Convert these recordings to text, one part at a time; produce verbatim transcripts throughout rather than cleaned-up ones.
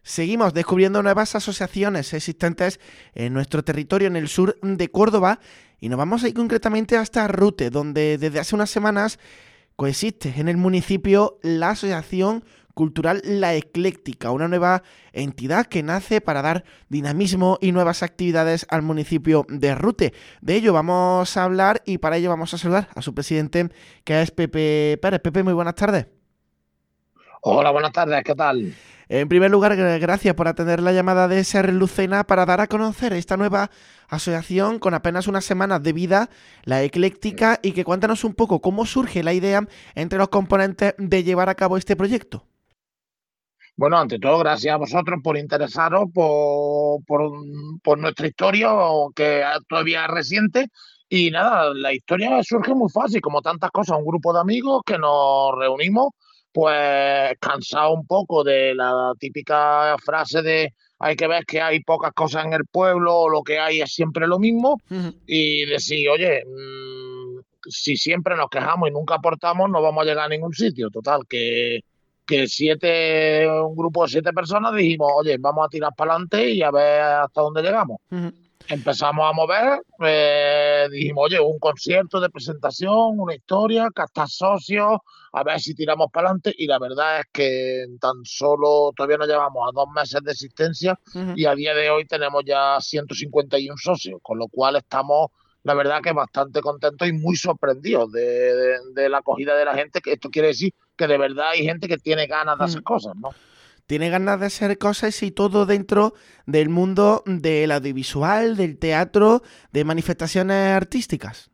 Seguimos descubriendo nuevas asociaciones existentes en nuestro territorio, en el sur de Córdoba, y nos vamos a ir concretamente hasta Rute, donde desde hace unas semanas coexiste en el municipio la Asociación Cultural La Ecléctica, una nueva entidad que nace para dar dinamismo y nuevas actividades al municipio de Rute. De ello vamos a hablar y para ello vamos a saludar a su presidente, que es Pepe Pérez. Pepe, muy buenas tardes. Hola, buenas tardes, ¿qué tal? En primer lugar, gracias por atender la llamada de S R Lucena para dar a conocer esta nueva asociación con apenas unas semanas de vida, La Ecléctica, y que cuéntanos un poco cómo surge la idea entre los componentes de llevar a cabo este proyecto. Bueno, ante todo, gracias a vosotros por interesaros por, por, por nuestra historia, que todavía es reciente. Y nada, la historia surge muy fácil, como tantas cosas, un grupo de amigos que nos reunimos, pues cansado un poco de la típica frase de hay que ver que hay pocas cosas en el pueblo, o lo que hay es siempre lo mismo, Uh-huh. y decir, oye, mmm, si siempre nos quejamos y nunca aportamos, no vamos a llegar a ningún sitio. Total, que que siete, un grupo de siete personas dijimos, oye, vamos a tirar para adelante y a ver hasta dónde llegamos. Uh-huh. Empezamos a mover, eh, dijimos, oye, un concierto de presentación, una historia, captar socios, a ver si tiramos para adelante. Y la verdad es que tan solo todavía nos llevamos a dos meses de existencia Uh-huh. y a día de hoy tenemos ya ciento cincuenta y uno socios, con lo cual estamos, la verdad, que bastante contentos y muy sorprendidos de, de, de la acogida de la gente, que esto quiere decir que de verdad hay gente que tiene ganas de Uh-huh. hacer cosas, ¿no? Tiene ganas de hacer cosas y todo dentro del mundo del audiovisual, del teatro, de manifestaciones artísticas.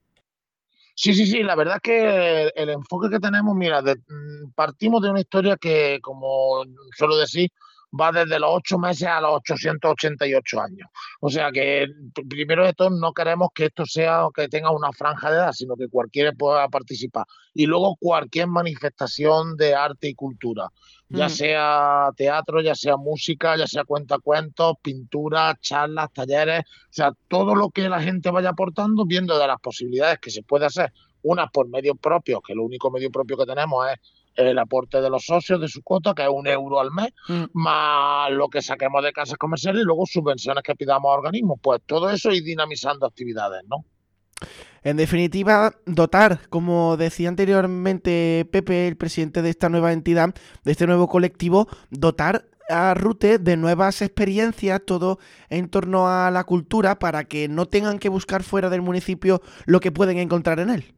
Sí, sí, sí, la verdad es que el enfoque que tenemos, mira, de, partimos de una historia que, como suelo decir, va desde los ocho meses a los ochocientos ochenta y ocho años. O sea que, primero de todo, no queremos que esto sea, que tenga una franja de edad, sino que cualquiera pueda participar. Y luego cualquier manifestación de arte y cultura, ya Uh-huh. sea teatro, ya sea música, ya sea cuentacuentos, pintura, charlas, talleres, o sea, todo lo que la gente vaya aportando, viendo de las posibilidades que se puede hacer, unas por medios propios, que lo único medio propio que tenemos es el aporte de los socios de su cuota, que es un euro al mes, Uh-huh. más lo que saquemos de casas comerciales y luego subvenciones que pidamos a organismos. Pues todo eso y dinamizando actividades, ¿no? En definitiva, dotar, como decía anteriormente Pepe, el presidente de esta nueva entidad, de este nuevo colectivo, dotar a Rute de nuevas experiencias, todo en torno a la cultura, para que no tengan que buscar fuera del municipio lo que pueden encontrar en él.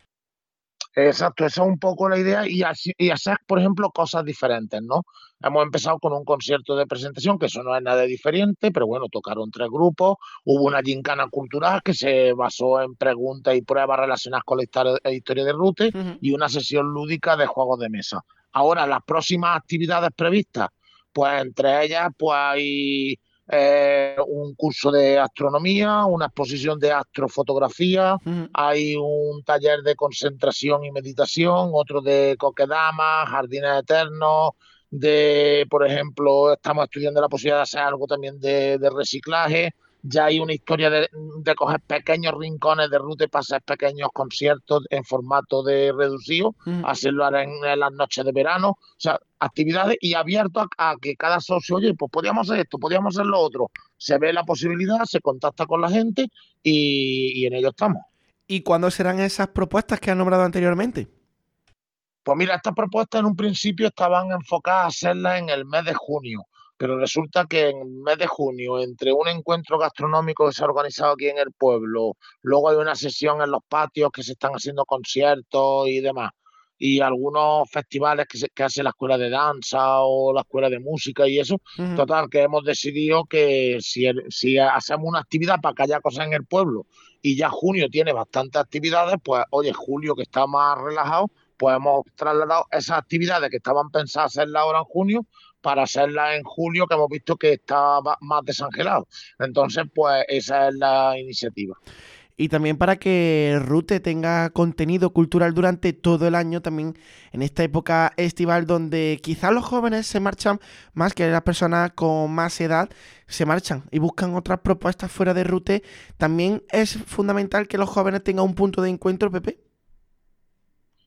Exacto, esa es un poco la idea y, así, y hacer, por ejemplo, cosas diferentes, ¿no? Hemos empezado con un concierto de presentación, que eso no es nada diferente, pero bueno, tocaron tres grupos, hubo una gincana cultural que se basó en preguntas y pruebas relacionadas con la historia, la historia de Rute Uh-huh. y una sesión lúdica de juegos de mesa. Ahora, las próximas actividades previstas, pues entre ellas, pues hay eh, un curso de astronomía, una exposición de astrofotografía, Uh-huh. hay un taller de concentración y meditación, otro de kokedama, jardines eternos, de, por ejemplo, estamos estudiando la posibilidad de hacer algo también de, de reciclaje. Ya hay una historia de, de coger pequeños rincones de ruta y pasar pequeños conciertos en formato de reducido, Uh-huh. hacerlo en, en las noches de verano. O sea, actividades y abierto a, a que cada socio, oye, pues podríamos hacer esto, podríamos hacer lo otro. Se ve la posibilidad, se contacta con la gente y, y en ello estamos. ¿Y cuándo serán esas propuestas que han nombrado anteriormente? Pues mira, estas propuestas en un principio estaban enfocadas a hacerlas en el mes de junio, pero resulta que en el mes de junio, entre un encuentro gastronómico que se ha organizado aquí en el pueblo, luego hay una sesión en los patios que se están haciendo conciertos y demás, y algunos festivales que, se, que hace la escuela de danza o la escuela de música y eso, Uh-huh. total, que hemos decidido que si, el, si hacemos una actividad para que haya cosas en el pueblo y ya junio tiene bastantes actividades, pues oye, julio que está más relajado, pues hemos trasladado esas actividades que estaban pensadas hacerlas ahora en junio para hacerlas en julio, que hemos visto que está más desangelado. Entonces, pues esa es la iniciativa. Y también para que Rute tenga contenido cultural durante todo el año, también en esta época estival donde quizás los jóvenes se marchan más que las personas con más edad, se marchan y buscan otras propuestas fuera de Rute. También es fundamental que los jóvenes tengan un punto de encuentro, Pepe.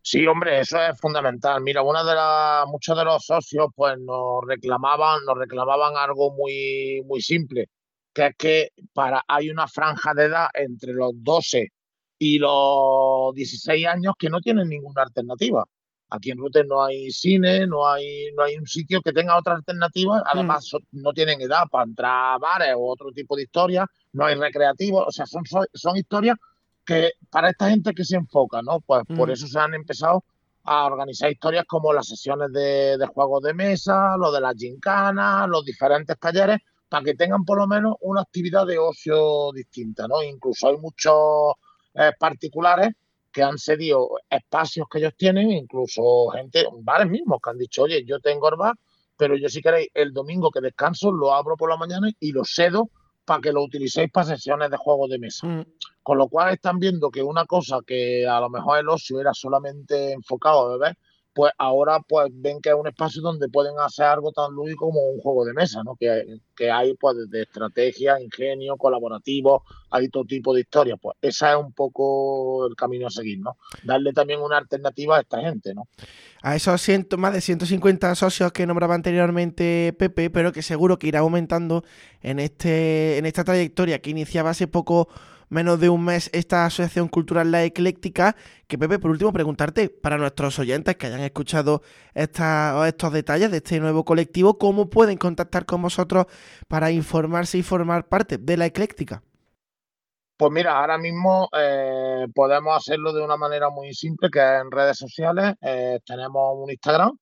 Sí, hombre, eso es fundamental. Mira, una de las, muchos de los socios pues nos reclamaban, nos reclamaban algo muy, muy simple, que es que para, hay una franja de edad entre los doce y los dieciséis años que no tienen ninguna alternativa. Aquí en Rute no hay cine, no hay, no hay un sitio que tenga otra alternativa. Mm, Además, so- no tienen edad para entrar a bares o otro tipo de historias. No hay recreativos. O sea, son, son, son historias que para esta gente que se enfoca, ¿no? Pues por mm. eso se han empezado a organizar historias como las sesiones de, de juegos de mesa, lo de las gincanas, los diferentes talleres, para que tengan por lo menos una actividad de ocio distinta, ¿no? Incluso hay muchos eh, particulares que han cedido espacios que ellos tienen, incluso gente, bares mismos, que han dicho, oye, yo tengo el bar, pero yo si queréis el domingo que descanso lo abro por la mañana y lo cedo para que lo utilicéis para sesiones de juegos de mesa. Mm. Con lo cual están viendo que una cosa que a lo mejor el ocio era solamente enfocado a beber, pues ahora pues ven que es un espacio donde pueden hacer algo tan lúdico como un juego de mesa, ¿no? Que, que hay pues desde estrategia, ingenio, colaborativo, hay todo tipo de historias. Pues ese es un poco el camino a seguir, ¿no? Darle también una alternativa a esta gente, ¿no? A esos ciento, más de ciento cincuenta socios que nombraba anteriormente Pepe, pero que seguro que irá aumentando en, este, en esta trayectoria que iniciaba hace poco menos de un mes esta asociación cultural La Ecléctica. Que Pepe, por último, preguntarte para nuestros oyentes que hayan escuchado esta, estos detalles de este nuevo colectivo, ¿cómo pueden contactar con vosotros para informarse y formar parte de La Ecléctica? Pues mira, ahora mismo eh, podemos hacerlo de una manera muy simple, que es en redes sociales. Eh, tenemos un Instagram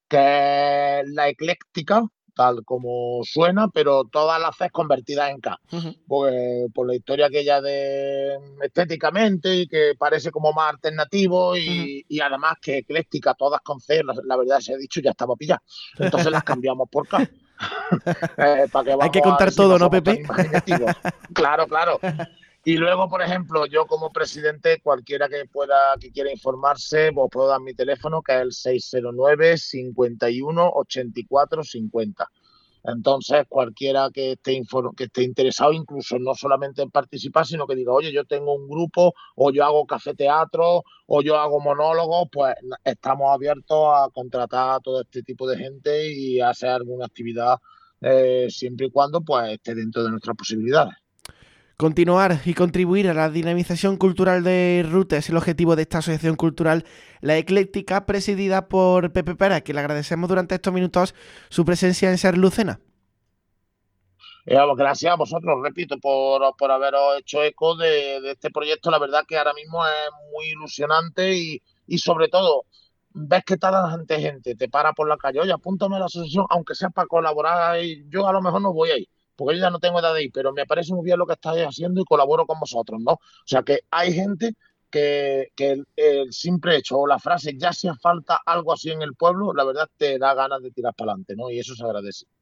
que es la ecléctica, tal como suena, pero todas las Cs convertidas en K. Ujú. Pues por la historia aquella de estéticamente y que parece como más alternativo Ujú. y, y además que ecléctica, todas con C, la, la verdad se ha dicho, ya estaba pillada. Entonces las cambiamos por K. Eh, ¿para qué Hay que vamos a ver contar si no todo, ¿no, somos tan Pepe? imaginativos? Claro, claro. Y luego, por ejemplo, yo como presidente, cualquiera que pueda, que quiera informarse, os puedo dar mi teléfono, que es el seis cero nueve, cincuenta y uno, ochenta y cuatro cincuenta. Entonces, cualquiera que esté, infor- que esté interesado, incluso no solamente en participar, sino que diga, oye, yo tengo un grupo, o yo hago café teatro, o yo hago monólogos, pues estamos abiertos a contratar a todo este tipo de gente y a hacer alguna actividad eh, siempre y cuando pues esté dentro de nuestras posibilidades. Continuar y contribuir a la dinamización cultural de Ruta es el objetivo de esta asociación cultural La Ecléctica, presidida por Pepe Pera, que le agradecemos durante estos minutos su presencia en Ser Lucena. Eh, gracias a vosotros, repito, por, por haberos hecho eco de, de este proyecto. La verdad que ahora mismo es muy ilusionante y, y sobre todo, ves que tal gente, gente te para por la calle, oye, apúntame a la asociación, aunque sea para colaborar, y yo a lo mejor no voy a ir, porque yo ya no tengo edad de ir, pero me parece muy bien lo que estáis haciendo y colaboro con vosotros, ¿no? O sea que hay gente que, que el, el simple hecho o la frase, ya hacía falta algo así en el pueblo, la verdad te da ganas de tirar para adelante, ¿no? Y eso se agradece.